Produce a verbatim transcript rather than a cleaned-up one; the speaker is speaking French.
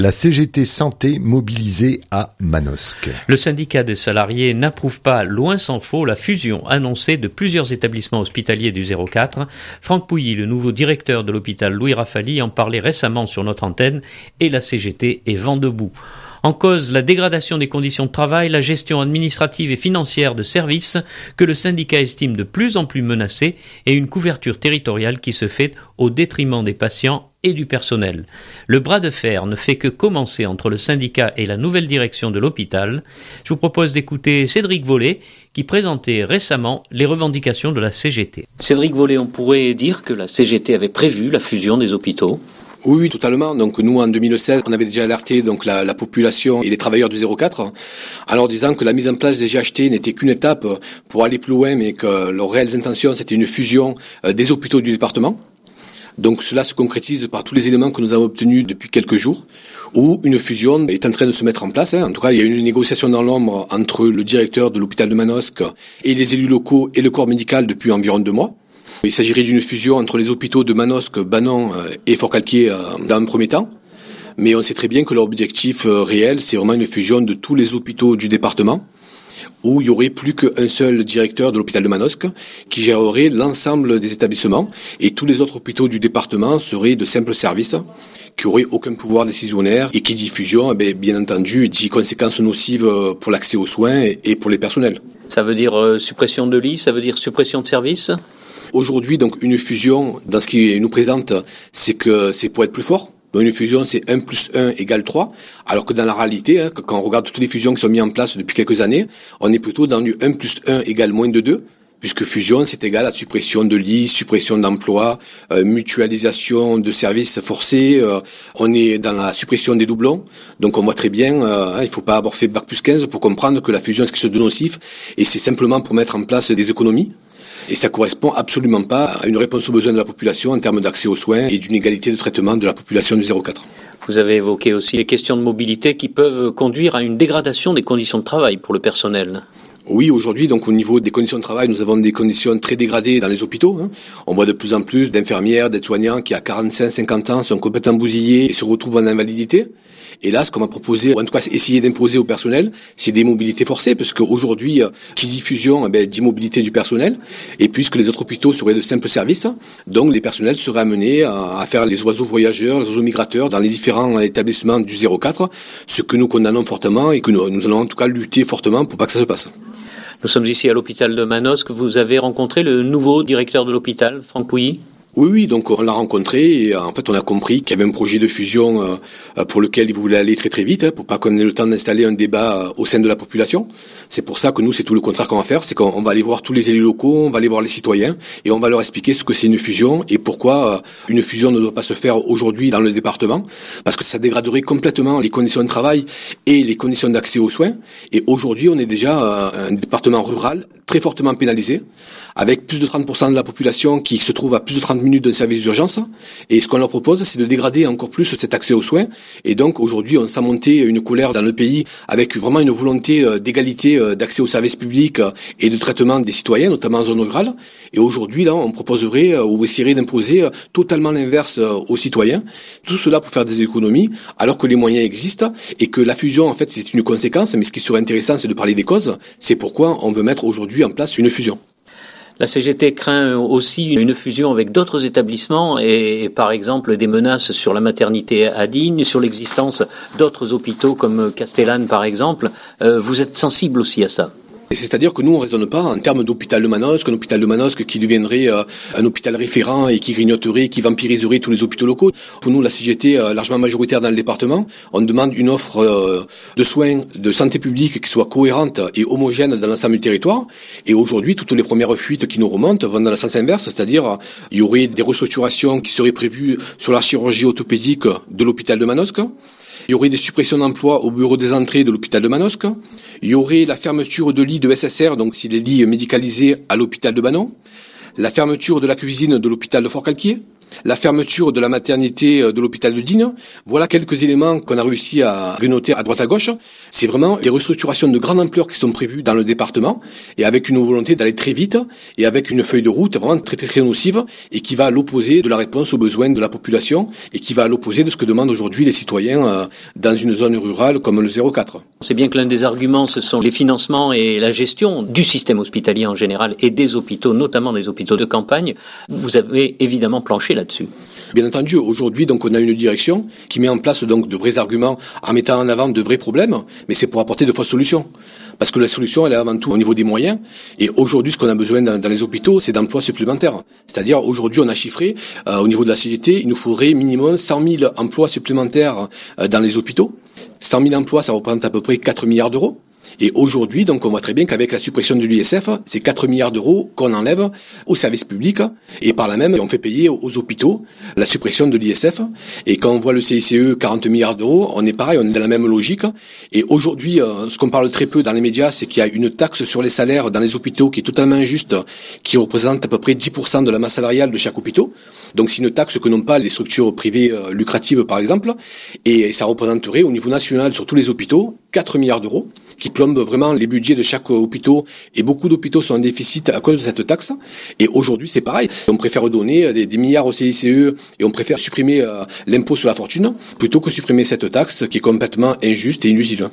La C G T Santé mobilisée à Manosque. Le syndicat des salariés n'approuve pas, loin s'en faut, la fusion annoncée de plusieurs établissements hospitaliers du zéro quatre. Franck Pouilly, le nouveau directeur de l'hôpital Louis Raffaly, en parlait récemment sur notre antenne et la C G T est vent debout. En cause, la dégradation des conditions de travail, la gestion administrative et financière de services que le syndicat estime de plus en plus menacés et une couverture territoriale qui se fait au détriment des patients et du personnel. Le bras de fer ne fait que commencer entre le syndicat et la nouvelle direction de l'hôpital. Je vous propose d'écouter Cédric Vollet qui présentait récemment les revendications de la C G T. Cédric Vollet, on pourrait dire que la C G T avait prévu la fusion des hôpitaux. Oui, totalement. Donc nous, en deux mille seize, on avait déjà alerté donc la, la population et les travailleurs du zéro quatre, en leur disant que la mise en place des G H T n'était qu'une étape pour aller plus loin, mais que leurs réelles intentions, c'était une fusion des hôpitaux du département. Donc cela se concrétise par tous les éléments que nous avons obtenus depuis quelques jours, où une fusion est en train de se mettre en place. En tout cas, il y a une négociation dans l'ombre entre le directeur de l'hôpital de Manosque et les élus locaux et le corps médical depuis environ deux mois. Il s'agirait d'une fusion entre les hôpitaux de Manosque, Banon et Forcalquier dans un premier temps. Mais on sait très bien que leur objectif réel, c'est vraiment une fusion de tous les hôpitaux du département, où il y aurait plus qu'un seul directeur de l'hôpital de Manosque qui gérerait l'ensemble des établissements et tous les autres hôpitaux du département seraient de simples services qui n'auraient aucun pouvoir décisionnaire et qui dit fusion, eh bien entendu, dit conséquences nocives pour l'accès aux soins et pour les personnels. Ça veut dire euh, suppression de lits, ça veut dire suppression de services ? Aujourd'hui, donc, une fusion, dans ce qui nous présente, c'est que c'est pour être plus fort. Donc, une fusion, c'est un plus un égale trois. Alors que dans la réalité, hein, quand on regarde toutes les fusions qui sont mises en place depuis quelques années, on est plutôt dans du un plus un égale moins de deux. Puisque fusion, c'est égal à suppression de lits, suppression d'emplois, euh, mutualisation de services forcés. Euh, on est dans la suppression des doublons. Donc on voit très bien, euh, hein, il faut pas avoir fait bac plus quinze pour comprendre que la fusion, c'est quelque chose de nocif. Et c'est simplement pour mettre en place des économies. Et ça correspond absolument pas à une réponse aux besoins de la population en termes d'accès aux soins et d'une égalité de traitement de la population du zéro quatre. Vous avez évoqué aussi les questions de mobilité qui peuvent conduire à une dégradation des conditions de travail pour le personnel. Oui, aujourd'hui, donc au niveau des conditions de travail, nous avons des conditions très dégradées dans les hôpitaux. Hein. On voit de plus en plus d'infirmières, d'aides-soignants qui à quarante-cinq, cinquante ans sont complètement bousillés et se retrouvent en invalidité. Et là, ce qu'on va proposer, ou en tout cas essayer d'imposer au personnel, c'est des mobilités forcées, parce qu'aujourd'hui, qui dit fusion, eh bien, dit mobilité du personnel, et puisque les autres hôpitaux seraient de simples services, donc les personnels seraient amenés à faire les oiseaux voyageurs, les oiseaux migrateurs dans les différents établissements du zéro quatre, ce que nous condamnons fortement et que nous, nous allons en tout cas lutter fortement pour pas que ça se passe. Nous sommes ici à l'hôpital de Manosque. Vous avez rencontré le nouveau directeur de l'hôpital, Franck Pouilly ? Oui, oui, donc on l'a rencontré et en fait on a compris qu'il y avait un projet de fusion euh, pour lequel il voulait aller très très vite, hein, pour pas qu'on ait le temps d'installer un débat euh, au sein de la population. C'est pour ça que nous, c'est tout le contraire qu'on va faire, c'est qu'on va aller voir tous les élus locaux, on va aller voir les citoyens et on va leur expliquer ce que c'est une fusion et pourquoi euh, une fusion ne doit pas se faire aujourd'hui dans le département, parce que ça dégraderait complètement les conditions de travail et les conditions d'accès aux soins. Et aujourd'hui, on est déjà euh, un département rural très fortement pénalisé, avec plus de trente pour cent de la population qui se trouve à plus de trente minutes d'un service d'urgence. Et ce qu'on leur propose, c'est de dégrader encore plus cet accès aux soins. Et donc, aujourd'hui, on sent monter une colère dans le pays avec vraiment une volonté d'égalité d'accès aux services publics et de traitement des citoyens, notamment en zone rurale. Et aujourd'hui, là, on proposerait ou essaierait d'imposer totalement l'inverse aux citoyens. Tout cela pour faire des économies, alors que les moyens existent et que la fusion, en fait, c'est une conséquence. Mais ce qui serait intéressant, c'est de parler des causes. C'est pourquoi on veut mettre aujourd'hui en place une fusion. La C G T craint aussi une fusion avec d'autres établissements et, par exemple, des menaces sur la maternité à Digne, sur l'existence d'autres hôpitaux comme Castellane, par exemple. Euh, vous êtes sensible aussi à ça ? C'est-à-dire que nous, on ne raisonne pas en termes d'hôpital de Manosque, un hôpital de Manosque qui deviendrait euh, un hôpital référent et qui grignoterait, qui vampiriserait tous les hôpitaux locaux. Pour nous, la C G T, euh, largement majoritaire dans le département, on demande une offre euh, de soins, de santé publique qui soit cohérente et homogène dans l'ensemble du territoire. Et aujourd'hui, toutes les premières fuites qui nous remontent vont dans le sens inverse, c'est-à-dire euh, il y aurait des restructurations qui seraient prévues sur la chirurgie orthopédique de l'hôpital de Manosque. Il y aurait des suppressions d'emplois au bureau des entrées de l'hôpital de Manosque. Il y aurait la fermeture de lits de S S R, donc c'est les lits médicalisés à l'hôpital de Banon. La fermeture de la cuisine de l'hôpital de Forcalquier. la fermeture de la maternité de l'hôpital de Digne. Voilà quelques éléments qu'on a réussi à rénoter à droite à gauche. C'est vraiment des restructurations de grande ampleur qui sont prévues dans le département et avec une volonté d'aller très vite et avec une feuille de route vraiment très très très nocive et qui va à l'opposé de la réponse aux besoins de la population et qui va à l'opposé de ce que demandent aujourd'hui les citoyens dans une zone rurale comme le zéro quatre. C'est bien que l'un des arguments, ce sont les financements et la gestion du système hospitalier en général et des hôpitaux, notamment des hôpitaux de campagne. Vous avez évidemment planché là-dessus. Bien entendu, aujourd'hui, donc, on a une direction qui met en place donc de vrais arguments en mettant en avant de vrais problèmes, mais c'est pour apporter de fausses solutions. Parce que la solution, elle est avant tout au niveau des moyens. Et aujourd'hui, ce qu'on a besoin dans, dans les hôpitaux, c'est d'emplois supplémentaires. C'est-à-dire, aujourd'hui, on a chiffré, euh, au niveau de la C G T, il nous faudrait minimum cent mille emplois supplémentaires euh, dans les hôpitaux. cent mille emplois, ça représente à peu près quatre milliards d'euros. Et aujourd'hui, donc, on voit très bien qu'avec la suppression de l'I S F, c'est quatre milliards d'euros qu'on enlève aux services publics et par là même, on fait payer aux hôpitaux la suppression de l'I S F. Et quand on voit le C I C E, quarante milliards d'euros, on est pareil, on est dans la même logique. Et aujourd'hui, ce qu'on parle très peu dans les médias, c'est qu'il y a une taxe sur les salaires dans les hôpitaux qui est totalement injuste, qui représente à peu près dix pour cent de la masse salariale de chaque hôpital. Donc c'est une taxe que n'ont pas les structures privées euh, lucratives, par exemple. Et ça représenterait au niveau national, sur tous les hôpitaux, quatre milliards d'euros, qui plombent vraiment les budgets de chaque hôpital. Et beaucoup d'hôpitaux sont en déficit à cause de cette taxe. Et aujourd'hui, c'est pareil. On préfère donner des, des milliards au C I C E et on préfère supprimer euh, l'impôt sur la fortune plutôt que supprimer cette taxe qui est complètement injuste et inutile.